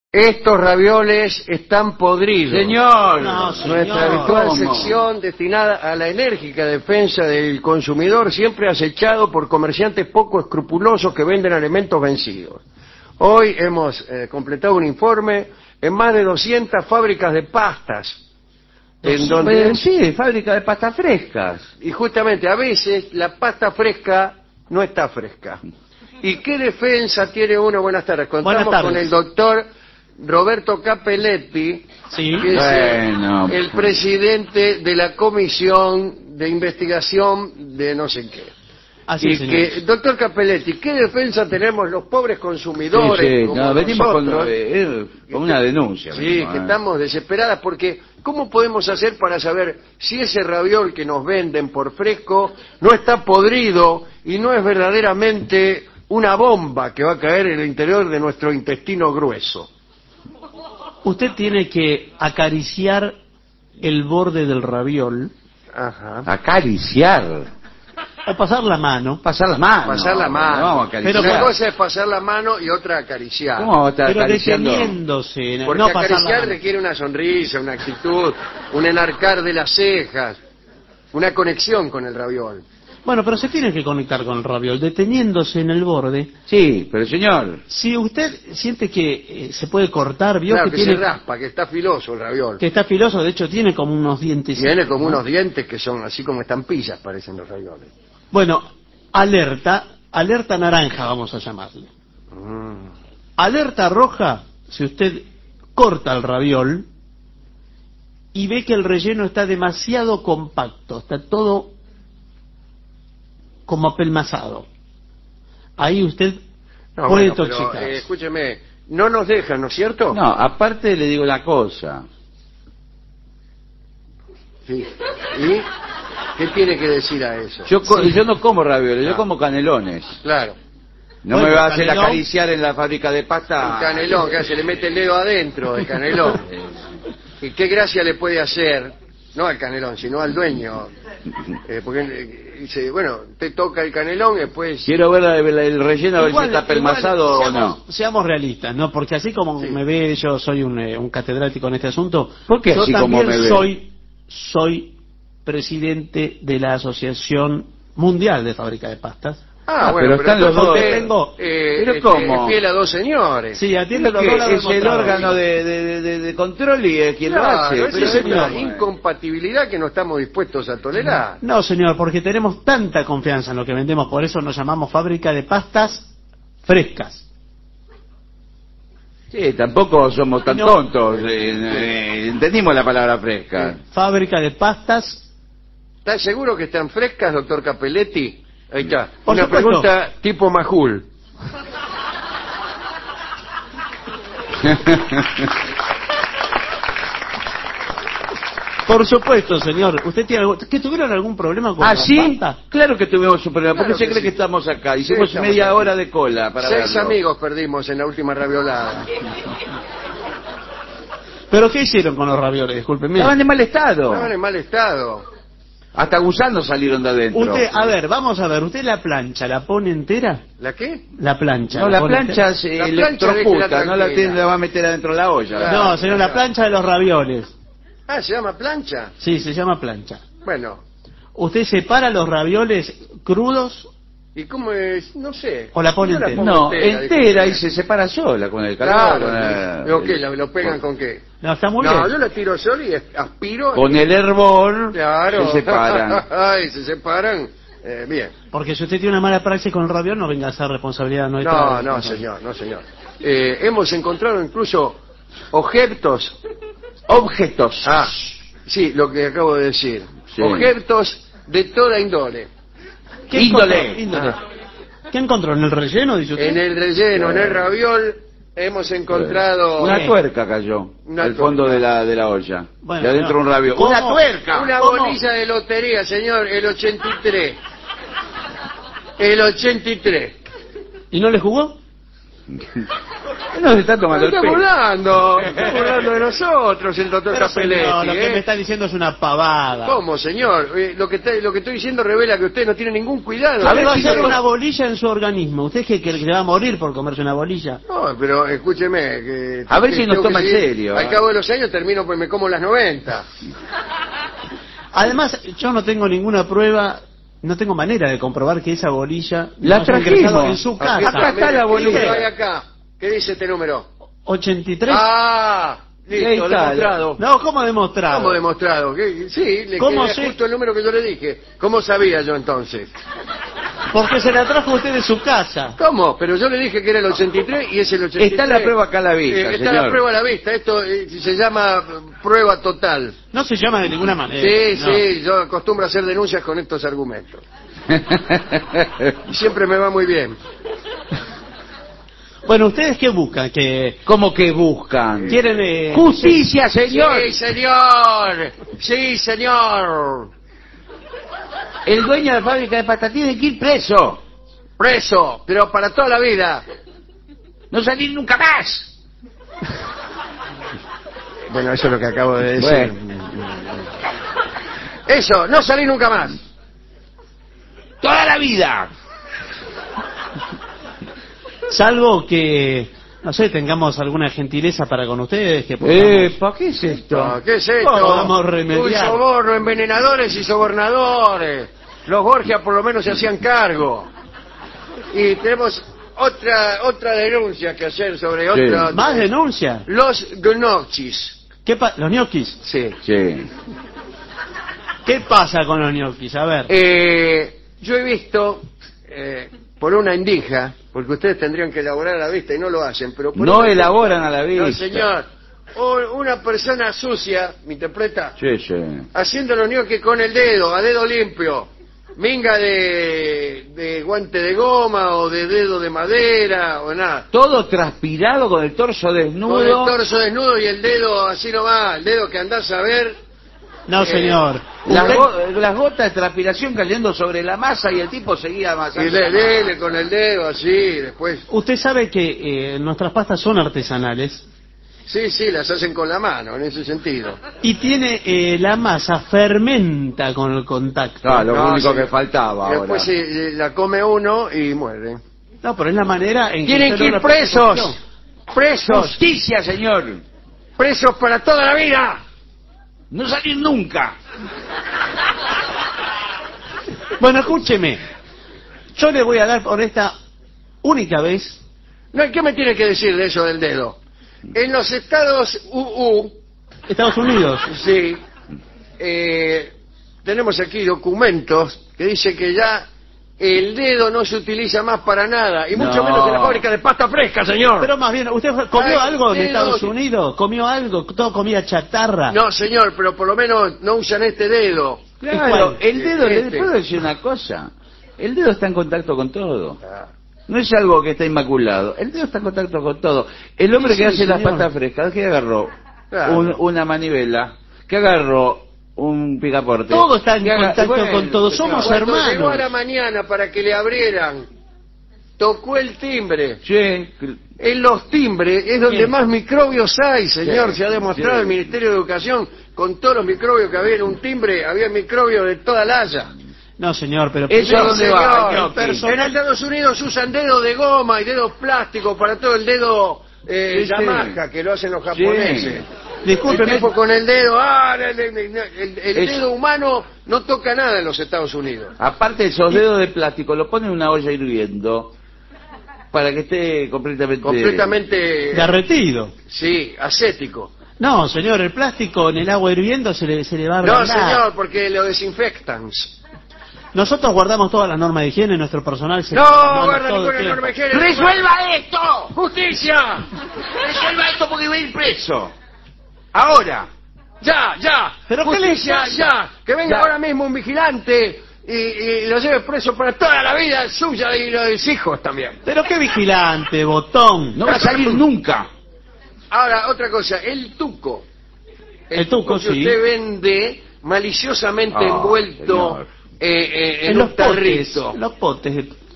Estos ravioles están podridos. Señor, No, Nuestra habitual ¿cómo? sección destinada a la enérgica defensa del consumidor, siempre acechado por comerciantes poco escrupulosos que venden alimentos vencidos. Hoy hemos completado un informe en más de 200 fábricas de pastas. Sí, fábrica de pastas frescas. Y justamente a veces la pasta fresca no está fresca. ¿Y qué defensa tiene uno? Buenas tardes. Contamos Buenas tardes. con el doctor Roberto Capelletti, Sí. que es Bueno, el presidente de la Comisión de Investigación de no sé qué. Así, Y señor. que, doctor Capelletti, ¿qué defensa tenemos los pobres consumidores? sí, como no, venimos nosotros? con una denuncia. Sí, venimos, que estamos desesperadas porque ¿cómo podemos hacer para saber si ese raviol que nos venden por fresco no está podrido y no es verdaderamente una bomba que va a caer en el interior de nuestro intestino grueso? Usted tiene que acariciar el borde del raviol Ajá. Acariciar. o pasar la mano. Pasar la mano. Pasar la mano. No vamos a acariciar. Pero Una bueno, cosa es pasar la mano y otra acariciar. ¿Cómo vamos a estar pero acariciando? deteniéndose. Porque no pasar la acariciar mano. requiere una sonrisa, una actitud, un enarcar de las cejas, una conexión con el raviol. Bueno, pero se tiene que conectar con el raviol, deteniéndose en el borde. Sí, pero señor, Si usted siente que se puede cortar, vio Claro, que que tiene se raspa, que está filoso el raviol. que está filoso, de hecho tiene como unos dientes. Tiene como unos dientes que son así como estampillas, parecen los ravioles. Bueno, alerta naranja vamos a llamarle. Alerta roja, si usted corta el raviol y ve que el relleno está demasiado compacto, está todo como apelmazado. Ahí usted No, puede bueno, pero, intoxicarse. escúcheme, no nos dejan, ¿no es cierto? no, aparte le digo una cosa. Sí. ¿Y qué tiene que decir a eso? Yo no como ravioles, yo Ah. como canelones. Claro, No Bueno, me va a hacer canelón. acariciar en la fábrica de un pasta. canelón, que se le mete el dedo adentro del canelón. ¿Y qué gracia le puede hacer? No al canelón, sino al dueño. Porque dice, bueno, te toca el canelón y después... Quiero ver el relleno a ver si está permasado o seamos, no. seamos realistas, ¿no? Porque así como Sí. me ve, yo soy un catedrático en este asunto. ¿Por qué yo así como también me ve? soy presidente de la Asociación Mundial de Fábrica de Pastas. Ah, Ah, bueno, pero están los entonces dos. usted, Tengo- ¿Pero cómo? es fiel a dos señores. Sí, atiende los ¿Qué? dos lados Es del el mostrador. órgano de control y es quien lo Claro, hace. esa Pero es una ¿cómo? incompatibilidad que no estamos dispuestos a tolerar. No, señor, porque tenemos tanta confianza en lo que vendemos, por eso nos llamamos Fábrica de Pastas Frescas. Sí, tampoco somos tan No. tontos. Entendimos la palabra fresca. Fábrica de Pastas. ¿Está seguro que están frescas, doctor Capelletti? Ahí está. Por Una supuesto. pregunta tipo Majul. Por supuesto, señor. ¿Usted tiene que tuvieron algún problema con ¿Ah, la sí? pasta? Claro que tuvimos un problema. ¿Por qué Claro se que cree sí. que estamos acá? Hicimos estamos media aquí. hora de cola para 6 verlo. amigos perdimos en la última raviolada. ¿Pero qué hicieron con los ravioles? Discúlpeme. Estaban en mal estado. Estaban en mal estado. Hasta gusanos salieron de adentro. Usted, a ver, vamos a ver. ¿Usted la plancha la pone entera? ¿La qué? La plancha. No, la pone plancha entera? se La plancha electrocuta, déjela no la, tranquila. tiene, la va a meter adentro de la olla. Claro. No, señor, la plancha de los ravioles. Ah, ¿se llama plancha? Sí, se llama plancha. Bueno, ¿Usted separa los ravioles crudos ¿y cómo es? No sé. o la pone Yo la entera? pongo No, entera y disculpe. se separa sola con el calor. Claro. con ¿Pero qué? ¿Lo pegan con qué? No, está muy No, bien. yo la tiro solo y aspiro. Con el hervor Claro. se separan. Ay, se separan. Bien. Porque si usted tiene una mala praxis con el raviol, no venga a ser responsabilidad nuestra. No, no, señor, no, señor. Hemos encontrado incluso objetos. Ah, sí, lo que acabo de decir. Sí. Objetos de toda índole. ¿Qué Índole. encontró? ¿Qué encontró? ¿En el relleno, dice usted? En el relleno, en el raviol, hemos encontrado Una tuerca cayó Una al fondo tuerca. de la olla. Bueno, de adentro no. un raviol. ¿Cómo? ¡Una tuerca! una ¿Cómo? bolilla de lotería, señor, el 83. El 83. ¿Y no le jugó? No se está tomando el Estamos pelo. hablando de nosotros, el doctor Pero, Capelletti. señor, lo que ¿eh? me está diciendo es una pavada. ¿Cómo, señor? Lo que estoy diciendo revela que usted no tiene ningún cuidado. A ver, va a si ser no- una bolilla en su organismo. ¿Usted cree que se va a morir por comerse una bolilla? No, pero escúcheme. Que, A ver que si nos tengo que toma en seguir. serio. Al cabo de los años termino pues me como las 90. Además, yo no tengo ninguna prueba, no tengo manera de comprobar que esa bolilla La no se ha ingresado trajimos. en su Aquí casa. Acá está la ¿Qué bolilla. número hay acá? ¿Qué dice este número? 83. Ah, Ahí listo, está. demostrado. No, ¿cómo demostrado? ¿Cómo demostrado? Sí, le ¿Cómo quedé sé? justo el número que yo le dije. ¿Cómo sabía yo entonces? Porque se la trajo usted de su casa. ¿Cómo? Pero yo le dije que era el 83 y es el 83. Está la prueba acá a la vista, Está señor. la prueba a la vista. Esto se llama prueba total. No se llama de ninguna manera. Sí, no. sí, yo acostumbro a hacer denuncias con estos argumentos. Y siempre me va muy bien. Bueno, ¿ustedes qué buscan? ¿Que ¿Cómo que buscan? quieren... ¡Justicia, señor! Sí, señor. Sí, señor. El dueño de la fábrica de pasta tiene que ir preso. Preso, pero para toda la vida. No salir nunca más. Bueno, eso es lo que acabo de decir. Eso, no salí nunca más. Toda la vida. Salvo que, no sé, tengamos alguna gentileza para con ustedes, que podamos... ¿Para qué es esto? Ah, ¿qué es esto? Vamos a remediar. Un soborno, envenenadores y sobornadores. Los Borgia por lo menos se hacían cargo. Y tenemos otra denuncia que hacer sobre otra... ¿Más denuncia? Los gnocchis. ¿Los ñoquis? Sí. Sí. ¿Qué pasa con los ñoquis? A ver. Yo he visto, por una indija, porque ustedes tendrían que elaborar a la vista y no lo hacen, pero... por No una- elaboran a la vista. No, señor. Una persona sucia, ¿me interpreta? Sí, sí. Haciendo los ñoquis con el dedo, a dedo limpio. Minga de guante de goma o de dedo de madera o nada. Todo transpirado con el torso desnudo. Con el torso desnudo y el dedo así nomás, el dedo que andás a ver. No, señor. Las gotas de transpiración cayendo sobre la masa y el tipo seguía Y amasando. dele con el dedo así, después. Usted sabe que nuestras pastas son artesanales Sí, las hacen con la mano, en ese sentido. y tiene la masa fermenta con el contacto. Ah, lo No, único sí. que faltaba Y ahora. después la come uno y muere. No, pero es la manera en Tienen usted que ir logra presos. perfección. Presos. ¡Justicia, señor! Presos para toda la vida. No salir nunca. Bueno, escúcheme. Yo le voy a dar por esta única vez. No, ¿qué me tiene que decir de eso del dedo? En los estados Estados Unidos. sí, tenemos aquí documentos que dice que ya el dedo no se utiliza más para nada, y mucho No. menos en la fábrica de pasta fresca, señor. Pero más bien, ¿usted comió Ay, algo en dedo. Estados Unidos? ¿Comió algo? ¿Todo comida chatarra? No, señor, pero por lo menos no usan este dedo. Claro, el dedo, Este. ¿le puedo decir una cosa? El dedo está en contacto con todo. No es algo que está inmaculado. El dedo está en contacto con todo. El hombre Sí, que sí, hace las señor. patas frescas, que agarró Claro. una manivela, que agarró un picaporte. Todo está en que contacto con todo. Somos Cuando hermanos. llegó a la mañana para que le abrieran, tocó el timbre. Sí, En los timbres es donde Bien. más microbios hay, señor. Sí, Se ha demostrado sí. el Ministerio de Educación, con todos los microbios que había en un timbre, había microbios de toda la haya. No, señor, pero... Eso Sí, dónde señor. va, En ñoqui. Estados Unidos usan dedos de goma y dedos plásticos para todo el dedo Sí, sí. Yamaha, que lo hacen los japoneses. Discúlpeme. El tipo con el dedo, el Eso. dedo humano no toca nada en los Estados Unidos. aparte de esos dedos de plástico, lo ponen en una olla hirviendo para que esté Completamente, Derretido. sí, ascético. No, señor, el plástico en el agua hirviendo se le va a No, ablandar. señor, porque lo desinfectan. Nosotros guardamos toda la norma de higiene, nuestro personal se... No, manda guarda todo el ninguna tiempo. norma de higiene. ¡Resuelva esto! ¡Justicia! ¡Resuelva esto porque va a ir preso! ¡Ahora! ¡Ya! ¿Pero qué le ¡Justicia, pasa? ya! Que venga Ya. ahora mismo un vigilante y lo lleve preso para toda la vida suya y los de sus hijos también. Pero qué vigilante, botón. No va a salir nunca. Ahora, otra cosa, el tuco. El tuco, que sí. usted vende maliciosamente Ah, envuelto señor. en los un tarrito. potes, los potes.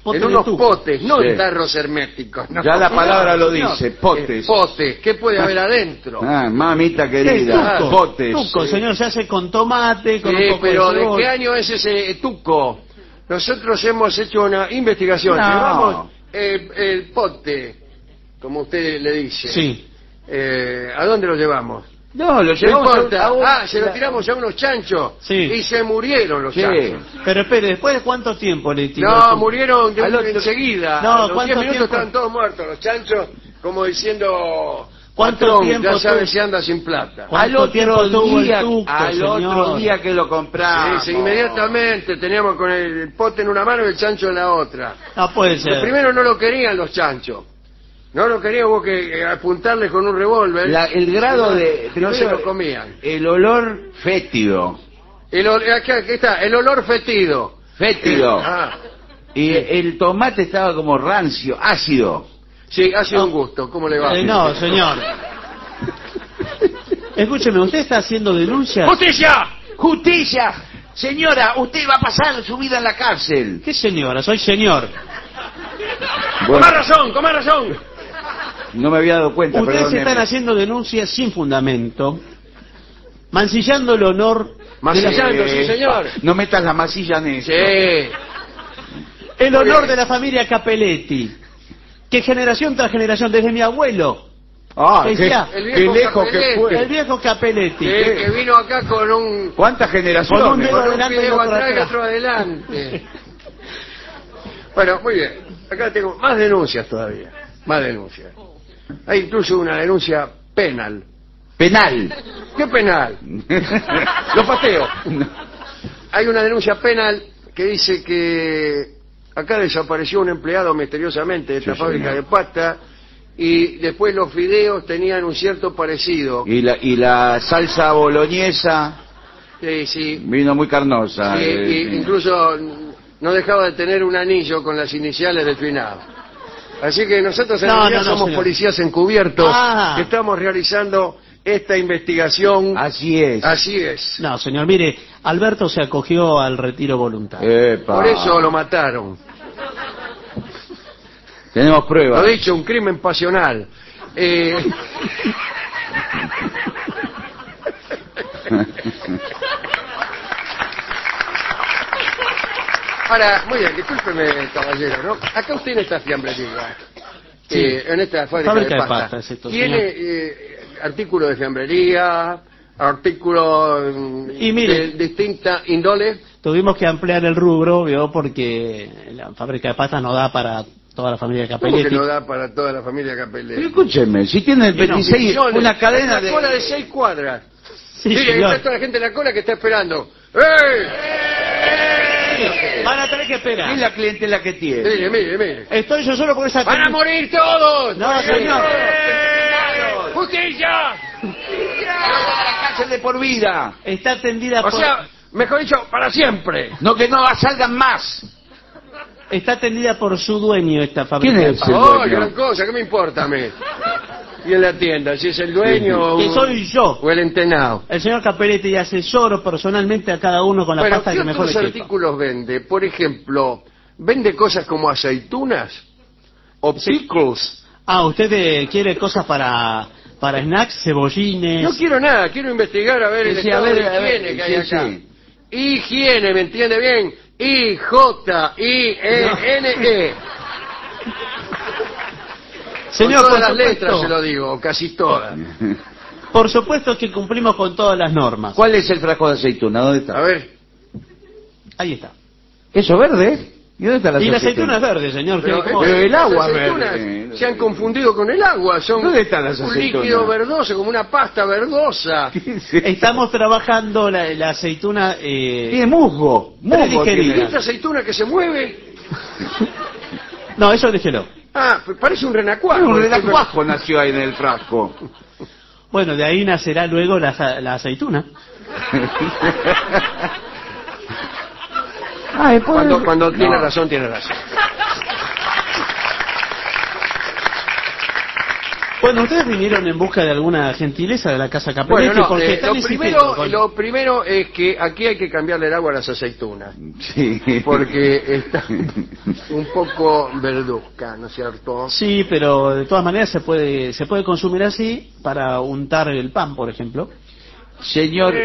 Potes en de unos tuco. potes, no Sí. en tarros herméticos. No. Ya la palabra lo señor. dice, potes. Potes, ¿qué puede haber adentro? Ah, mamita Sí, querida, tuco, potes. tuco, señor, se hace con tomate, con Sí, un poco pero de ¿de cebolla. qué año es ese tuco? Nosotros hemos hecho una investigación. No. Llevamos el pote, como usted le dice. Sí. ¿A dónde lo llevamos? No, lo No llevamos importa. Se lo tiramos a unos chanchos Sí. y se murieron los Sí. chanchos. Pero espere, ¿después de cuánto tiempo le tiró? el No, tuco? murieron Al otro- enseguida. No, A los 10 ¿cuánto minutos tiempo? estaban todos muertos los chanchos, como diciendo... ¿Cuánto patrón, tiempo ya sabes tuvo? si anda sin plata. ¿Cuánto tiempo tuvo el tuco, al otro señor? día que lo compramos. Sí, inmediatamente teníamos con el pote en una mano y el chancho en la otra. No puede ser. Primero no lo querían los chanchos. No lo querían, hubo que apuntarles con un revólver. El grado de... No se primero, lo comían. El olor fétido. Aquí está, el olor fétido. Fétido. Ah, Y el tomate estaba como rancio, ácido. sí, ha sido un gusto. ¿Cómo le va? No, señor. Escúcheme, ¿usted está haciendo denuncias? ¡Justicia! ¡Justicia! Señora, usted va a pasar su vida en la cárcel. ¿Qué señora? Soy señor. Con más razón. No me había dado cuenta, Ustedes perdóneme. están haciendo denuncias sin fundamento, mancillando el honor, Mancillando, sí, señor. No metas la masilla en eso. Sí. el Muy honor bien. de la familia Capelletti, que generación tras generación, desde mi abuelo, Ah, Decía, el qué viejo lejos que Capelletti. fue. el viejo Capelletti. Que vino acá con un... ¿Cuántas generaciones? Con un dedo Con un adelante y video otro atrás y atrás. otro adelante. Bueno, muy bien. Acá tengo más denuncias todavía. Más denuncias. Hay incluso una denuncia penal. Penal. ¿Qué penal? Lo pateo. Hay una denuncia penal que dice que acá desapareció un empleado misteriosamente de esta Sí, fábrica señor. de pasta y después los fideos tenían un cierto parecido. Y la salsa boloñesa Sí, sí. vino muy carnosa. Sí, y incluso no dejaba de tener un anillo con las iniciales del final. Así que nosotros en No, realidad no, no, somos señor. policías encubiertos Ah. que estamos realizando esta investigación. Así es. Así es. No, señor, mire, Alberto se acogió al retiro voluntario. Epa. Por eso lo mataron. Tenemos pruebas. Lo dicho, un crimen pasional. Ahora, muy bien, discúlpeme, caballero, ¿no? Acá usted en esta fiambrería, Sí. en esta fábrica Fábrica de de pasta, pasta, exacto, tiene señor. artículos de fiambrería, artículos Y mire- de distinta índole. Tuvimos que ampliar el rubro, ¿vio? Porque la fábrica de pastas no da para toda la familia de ¿Cómo que Capelletti. no da para toda la familia Pero Capelletti? escúcheme, si tiene el 26, Millones. una cadena Una cola de 6 cuadras. Sí, Mire, ahí señor. está toda la gente en la cola que está esperando. ¡Eh! Van a tener que Es esperar. la clientela que tiene. Mire, mire, mire. Estoy yo solo por esa... ¡Van a morir todos! No, señor. ¡Justicia! A la cárcel de por vida. Está atendida O por... sea, mejor dicho, para siempre. No que no salgan más. Está atendida por su dueño esta fábrica ¿Quién de es? pastas. El ¡Oh, dueño. gran cosa! ¿Qué me importa a mí? Y en la tienda, si es el dueño Que o, soy yo. o el entenado. El señor Capelletti asesoro personalmente a cada uno con la Bueno, pasta ¿qué que mejor otros le quepa. artículos vende? Por ejemplo, ¿vende cosas como aceitunas? ¿O pickles? Ah, ¿usted quiere cosas para snacks, cebollines? No quiero nada, quiero investigar a ver el Sí, estado a ver, de a ver, higiene que hay sí, acá. sí. Higiene, ¿me entiende bien? I-J-I-N-E. Señor, con por todas las letras supuesto, se lo digo, casi todas. por supuesto que cumplimos con todas las normas. ¿Cuál es el frasco de aceituna? ¿Dónde está? A ver, Ahí está. ¿Eso verde? ¿Y dónde está la Y la aceituna? aceituna es verde, señor. pero, ¿Cómo? pero el las agua aceitunas verde. se han confundido con el agua, son ¿Dónde están las un aceitunas? líquido verdoso, como una pasta verdosa. Estamos trabajando la aceituna... Tiene musgo. Musgo Predigerida. ¿Y tiene. esta aceituna que se mueve? No, eso déjelo. Ah, parece un renacuajo. Un renacuajo nació ahí en el frasco. Bueno, de ahí nacerá luego la aceituna. Ah, después... Cuando tiene No. razón, tiene razón. Bueno, ustedes vinieron en busca de alguna gentileza de la Casa Capelletti, Bueno, no, porque están insistiendo con- lo primero es que aquí hay que cambiarle el agua a las aceitunas, Sí. porque está un poco verduzca, ¿no es cierto? Sí, pero de todas maneras se puede consumir así para untar el pan, por ejemplo. Señor,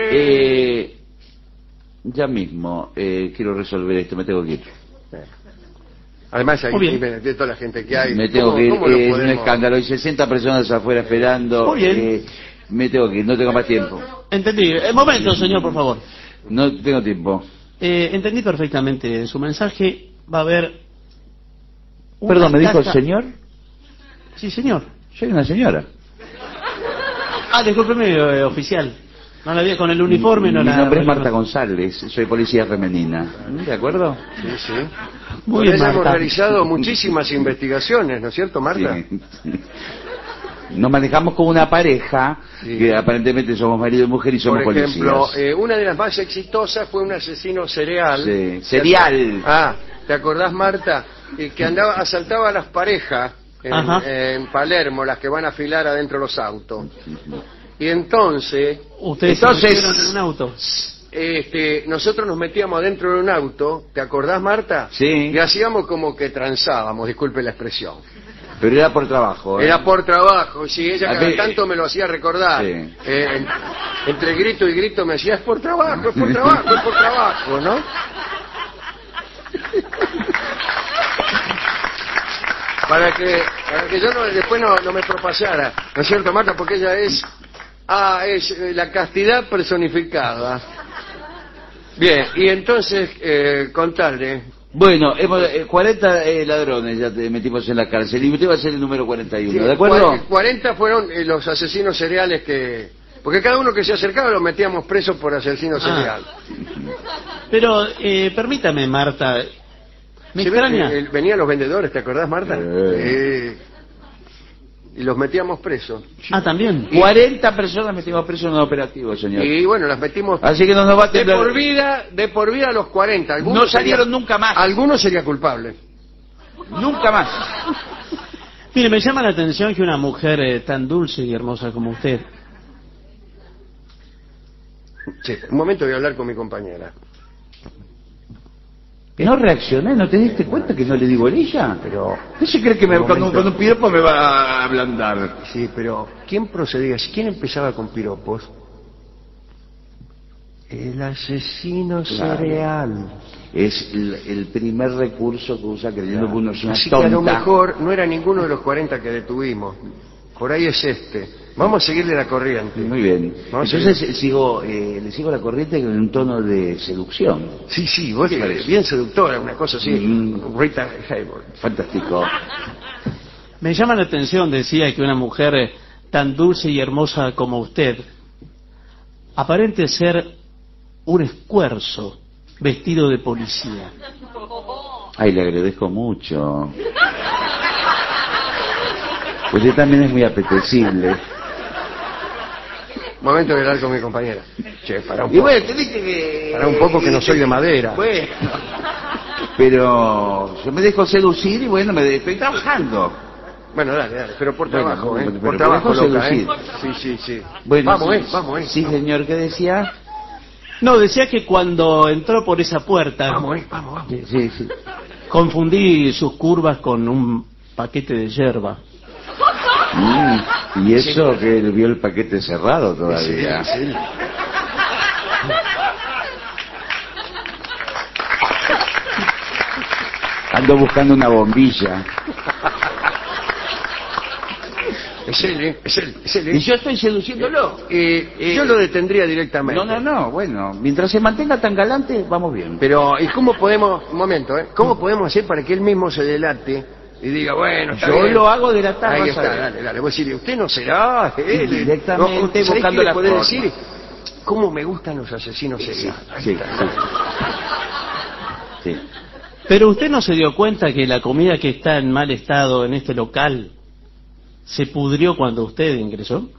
ya mismo quiero resolver esto, me tengo que ir. Además, Muy bien. de toda la gente que hay. Me tengo que ir, ¿cómo lo es un podemos? escándalo, hay 60 personas afuera esperando. Muy bien. Me tengo que ir, no tengo más tiempo. Entendí. Momento, señor, por favor. No tengo tiempo. Entendí perfectamente su mensaje. Va a haber... una Perdón, ¿me dijo caja- señor? Sí, señor. Soy una señora. Ah, discúlpeme, oficial. No la vi con el uniforme, no Mi la... nombre es Marta González, soy policía femenina. ¿De acuerdo? Sí, sí. Muy Con bien, ella hemos Marta. realizado muchísimas investigaciones, ¿no es cierto, Marta? Sí. Nos manejamos como una pareja, Sí. que aparentemente somos marido y mujer y somos Por ejemplo, policías. una de las más exitosas fue un asesino cereal. Sí, serial. Ah, ¿te acordás, Marta? Que asaltaba a las parejas Ajá. en Palermo, las que van a afilar adentro de los autos. Y entonces, Ustedes Entonces- se metieron en un auto. nosotros nos metíamos adentro de un auto, ¿te acordás, Marta? Sí. Y hacíamos como que transábamos, disculpe la expresión. Pero era por trabajo. Era por trabajo, sí, ella A cada ver, tanto me lo hacía recordar. Sí. Entre grito y grito me decía, es por trabajo, es por trabajo, es por trabajo, ¿no? Para que yo después no me propasara, ¿no es cierto, Marta? Porque ella es la castidad personificada. Bien, y entonces, contarle. Bueno, hemos, 40 ladrones ya te metimos en la cárcel y usted va a ser el número 41, ¿de acuerdo? 40 fueron los asesinos seriales que... Porque cada uno que se acercaba lo metíamos preso por asesino serial. Pero, permítame, Marta. Me Sí, extraña. venían los vendedores, ¿te acordás, Marta? Sí. Y los metíamos presos. Ah, también. 40 personas metimos presos en un operativo, señor. Y bueno, las metimos Así que no nos va a de temblar. por vida a los 40. No salieron nunca más. Algunos sería culpable. Nunca más. Mire, me llama la atención que una mujer tan dulce y hermosa como usted... Sí, un momento voy a hablar con mi compañera. No reaccioné, ¿no te diste cuenta que no le digo ella? Pero... ¿Qué se cree que Un con momento. un piropo me va a ablandar? Sí, pero ¿quién procedía? ¿Quién empezaba con piropos? El asesino Claro. serial. Es el primer recurso que usa creyendo que uno es una Así que a lo tonta. mejor no era ninguno de los 40 que detuvimos. Por ahí es este. Vamos a seguirle la corriente. Muy bien. Vamos a Entonces le sigo la corriente con un tono de seducción. Sí, vos ¿Qué parece? bien seductora, una cosa así. Rita Hayworth. Fantástico. Me llama la atención, decía, que una mujer tan dulce y hermosa como usted aparente ser un escuerzo vestido de policía. Ay, le agradezco mucho. Usted también es muy apetecible. Un momento de hablar con mi compañera. Che, para un Y poco. bueno, te dije que... Para un poco que no soy de madera. Bueno. Pero yo me dejo seducir y bueno, estoy trabajando. Bueno, dale, pero por Bueno, trabajo, bueno, por pero trabajo, dejo loca, seducir. Sí. Bueno, Vamos, Sí, señor, ¿qué decía? No, decía que cuando entró por esa puerta, Vamos. Sí. confundí sus curvas con un paquete de yerba. Y eso que él vio el paquete cerrado todavía. Sí. Ando buscando una bombilla. Es él. Y yo estoy seduciéndolo. Yo lo detendría directamente. No, bueno, mientras se mantenga tan galante, vamos bien. Pero, ¿y cómo podemos, un momento, cómo podemos hacer para que él mismo se delate y diga, bueno, está Yo bien? lo hago delatar. Ahí vas está, a ver. dale. Voy a decirle, usted no será él. Directamente ¿sabés buscando qué le la podés forma? decir? ¿Cómo me gustan los asesinos seriales? Sí. Pero usted no se dio cuenta que la comida que está en mal estado en este local se pudrió cuando usted ingresó.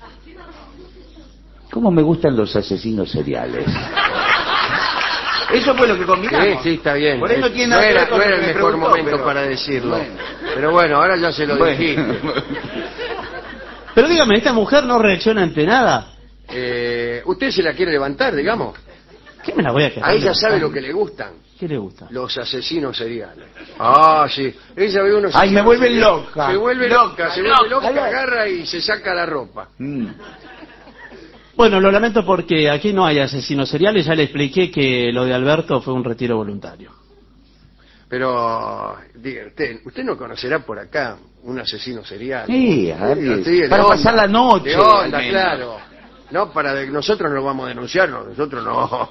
¿Cómo me gustan los asesinos seriales? Eso fue lo que combinamos. Sí, está bien. Por ahí no tiene No nada que era, ver con no lo era que el me mejor preguntó, momento pero- para decirlo. Bueno. Pero bueno, ahora ya se lo Bueno. dijiste. Pero dígame, ¿esta mujer no reacciona ante nada? Usted se la quiere levantar, digamos. ¿Qué me la voy a quedar? A ella sabe lo que le gustan. ¿Qué le gusta? Los asesinos seriales. Ah, sí. Ella ve unos... Ay, me vuelve loca. Se vuelve loca, agarra y se saca la ropa. Bueno, lo lamento porque aquí no hay asesinos seriales. Ya le expliqué que lo de Alberto fue un retiro voluntario. Pero, diga, usted no conocerá por acá un asesino serial. Sí, a ver, Sí, para onda, pasar la noche. de onda, al menos. claro. No, nosotros no lo vamos a denunciar, no, nosotros no.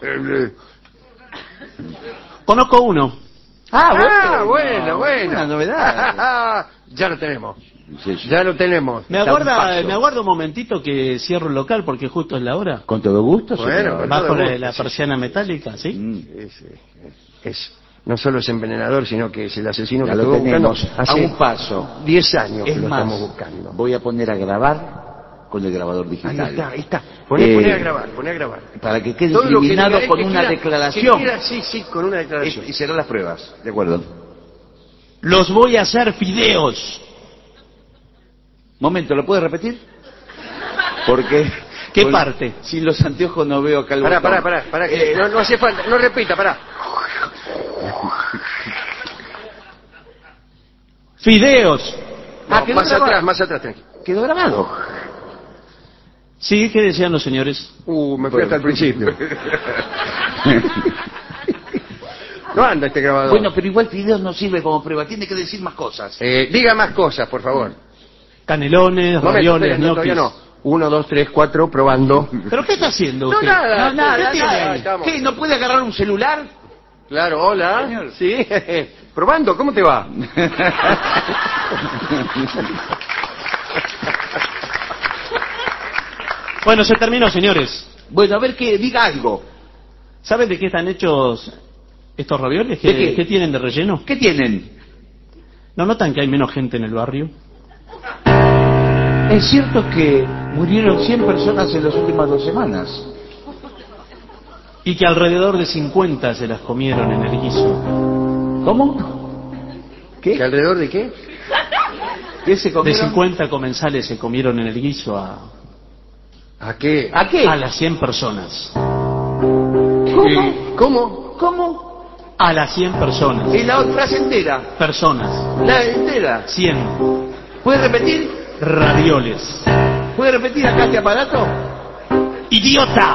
Conozco uno. Bueno. Una novedad. Ya lo tenemos. Sí, sí. Ya lo tenemos. Me aguarda un momentito que cierro el local porque justo es la hora. Con todo gusto. Bueno, señor. Bajo todo la gusto, persiana metálica, ¿sí? No solo es envenenador, sino que es el asesino Ya que lo estuvo buscando tenemos. hace A un paso. 10 años que Es lo más, estamos buscando. voy a poner a grabar con el grabador digital. Ahí está. Poné a grabar. Para que quede Todo lo que incriminado diga, con que una quiera- declaración. que quiera, sí, con una declaración. Y serán las pruebas. De acuerdo. Los voy a hacer fideos. Momento, ¿lo puede repetir? Porque... ¿Qué parte? Sin los anteojos no veo acá el botón. Pará, que no hace falta, no repita, pará. Fideos. No, quedó más grabado. atrás, tranquilo. Quedó grabado. Sí, ¿qué decían los señores? Me fui hasta el principio. No anda este grabador. Bueno, pero igual fideos no sirve como prueba. Tiene que decir más cosas. Diga más cosas, por favor. Canelones, Momento, ravioles, espere, todavía ñoquis. no. 1, 2, 3, 4, probando. ¿Pero qué está haciendo No, usted? nada, ¿Qué tiene nada, ahí? estamos. ¿Qué? ¿No puede agarrar un celular? Claro, hola. Señor. Sí. Probando, ¿cómo te va? Bueno, se terminó, señores. Bueno, a ver que diga algo. ¿Saben de qué están hechos estos ravioles? ¿De qué? ¿Qué tienen de relleno? ¿Qué tienen? ¿No notan que hay menos gente en el barrio? Es cierto que murieron 100 personas en las últimas 2 semanas. Y que alrededor de 50 se las comieron en el guiso. ¿Cómo? ¿Qué? ¿Que alrededor de qué? ¿Qué se De comieron? 50 comensales se comieron en el guiso ¿A qué? ¿A qué? a las 100 personas. ¿Cómo? ¿Cómo? A las 100 personas. ¿Y la otra frase entera? Personas. ¿La entera? 100 ¿Puede repetir? ravioles. ¿Puede repetir acá este aparato? ¡Idiota!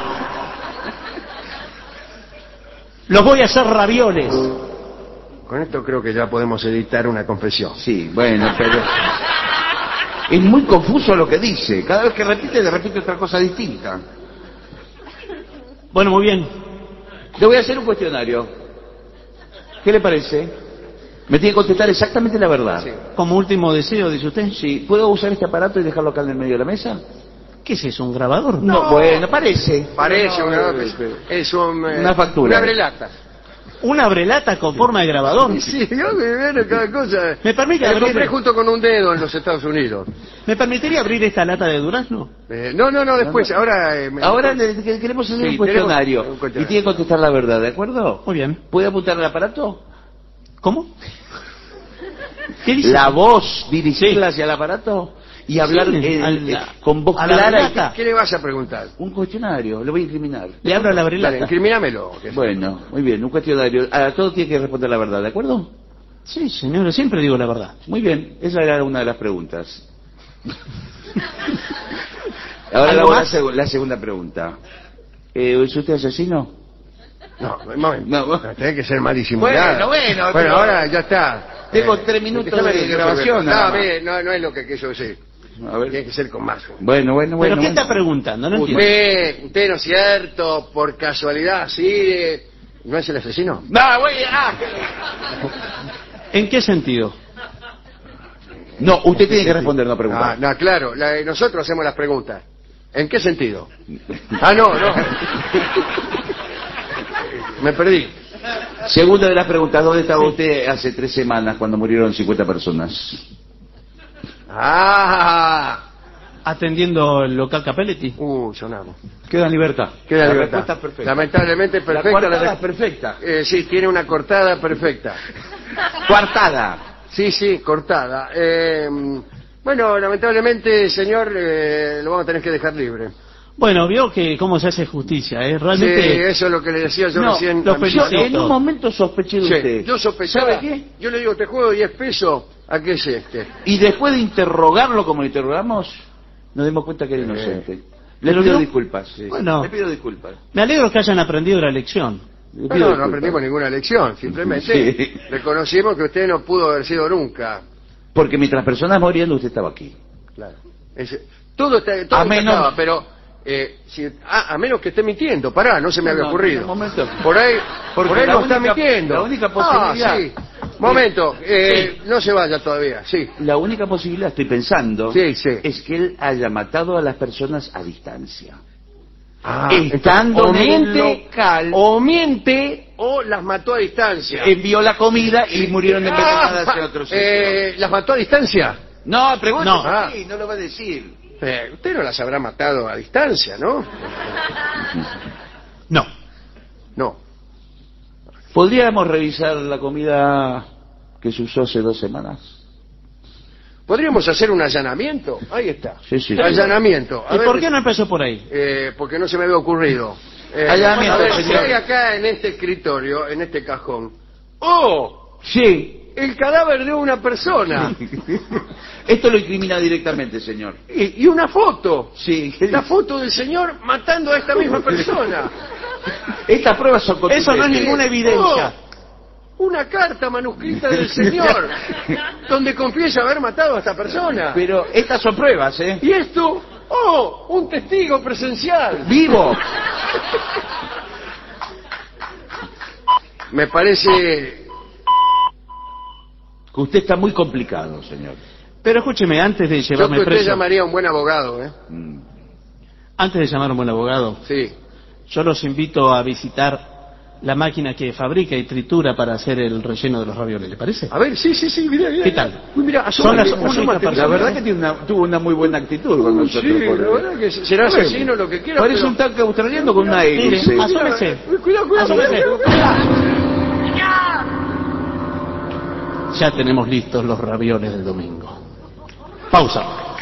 Los voy a hacer ravioles. Con esto creo que ya podemos editar una confesión. Sí, bueno, pero... Es muy confuso lo que dice. Cada vez que repite, le repite otra cosa distinta. Bueno, muy bien. Le voy a hacer un cuestionario. ¿Qué le parece? Me tiene que contestar exactamente la verdad. Sí. Como último deseo, dice usted. Sí. ¿Puedo usar este aparato y dejarlo acá en el medio de la mesa? ¿Qué es eso, un grabador? No, bueno, parece. Parece No, es una factura. Una abrelata. ¿Una abrelata con forma de grabador? Sí, yo me veo cada cosa. ¿Me permite La compré abrir? junto con un dedo en los Estados Unidos. ¿Me permitiría abrir esta lata de durazno? No, después, ahora... Ahora queremos hacer Sí, un cuestionario. tenemos un cuestionario. Y tiene que contestar la verdad, ¿de acuerdo? Muy bien. ¿Puede apuntar el aparato? ¿Cómo? ¿Qué dice? La voz, dirigirla hacia el aparato y hablar con voz a la clara. abrelata. ¿Qué le vas a preguntar? Un cuestionario, lo voy a incriminar. Le abro la Dale, abrelata. incrimíramelo. Bueno, muy bien, un cuestionario. A todo tiene que responder la verdad, ¿de acuerdo? Sí, señor, siempre digo la verdad. Muy bien, esa era una de las preguntas. Ahora ¿Algo le hago más? la segunda pregunta. ¿Es usted asesino? No, un momento. No. Tiene que ser más disimulado. Bueno, Bueno, pero- ahora ya está. Tengo 3 minutos déjame de resolver. grabación, nada más. No es lo que quiso decir. A ver. Tiene que ser con más. Bueno. ¿Pero qué está preguntando? No entiendo. Usted no es cierto, por casualidad, sí. ¿No es el asesino? No, ¿En qué sentido? No, usted tiene que responder, no preguntar. No, claro. Nosotros hacemos las preguntas. ¿En qué sentido? No. Me perdí. Segunda de las preguntas, ¿dónde estaba usted hace 3 semanas cuando murieron 50 personas? Atendiendo el local Capelletti. Sonamos. Queda en libertad. Queda la libertad. respuesta es perfecta. Lamentablemente perfecta. La coartada es perfecta. Sí, tiene una cortada perfecta. Coartada. Sí, cortada. Bueno, lamentablemente, señor, lo vamos a tener que dejar libre. Bueno, vio que cómo se hace justicia, ¿eh? Realmente... Sí, eso es lo que le decía yo No, recién. lo a mi felicito. amigo. En un momento sospeché de Sí, usted. yo sospechaba. ¿Sabe qué? Yo le digo, te juego 10 pesos, ¿a qué es este? Y después de interrogarlo como lo interrogamos, nos dimos cuenta que era inocente. Le ¿Pero pido no? disculpas. Sí. Bueno. Le pido disculpas. Me alegro que hayan aprendido la lección. Le No, pido no disculpas. aprendimos ninguna lección, simplemente Sí. reconocimos que usted no pudo haber sido nunca. Porque mientras personas morían, usted estaba aquí. Claro. Todo está A menos- acaba, pero a menos que esté mintiendo. Pará, no se me había No, ocurrido. un momento. Por ahí, Porque por ahí la no está única- mintiendo. la única posibilidad- Sí. Momento, no se vaya todavía. Sí. La única posibilidad, estoy pensando, Sí, sí. es que él haya matado a las personas a distancia. Ah, Estando en el local, o miente o las mató a distancia. envió la comida y murieron envenenadas en otro sitio. ¿Las mató a distancia? No, pregunta, No. sí, no lo va a decir. Usted no las habrá matado a distancia, ¿no? No. No. ¿Podríamos revisar la comida que se usó hace 2 semanas? ¿Podríamos hacer un allanamiento? Ahí está. Sí, sí. Allanamiento. A ¿Y ver, por qué no empezó por ahí? porque no se me había ocurrido. Allanamiento, a ver, si señor. hay acá en este escritorio, en este cajón. ¡Oh! Sí. El cadáver de una persona. Esto lo incrimina directamente, señor. Y una foto. Sí. La foto del señor matando a esta misma persona. Estas pruebas son Eso no es contundentes. ninguna evidencia. Una carta manuscrita del señor donde confiesa haber matado a esta persona. Pero estas son pruebas, ¿eh? Y esto, un testigo presencial. ¡Vivo! Me parece... Que usted está muy complicado, señor. Pero escúcheme, antes de Yo que llevarme usted preso, llamaría a un buen abogado, ¿eh? antes de llamar a un buen abogado, Sí. yo los invito a visitar la máquina que fabrica y tritura para hacer el relleno de los ravioles, ¿le parece? A ver, sí, mirá. ¿Qué tal? Uy, mirá, Son las asómate, únicas asómate. La verdad que tuvo una muy buena actitud con nosotros. Sí, la verdad que será asesino lo que quiera. Parece pero- un tanque australiano con una hélice. Sí, asómese. Uy, cuidado. Asómese. Ya tenemos listos los ravioles del domingo. Pausa.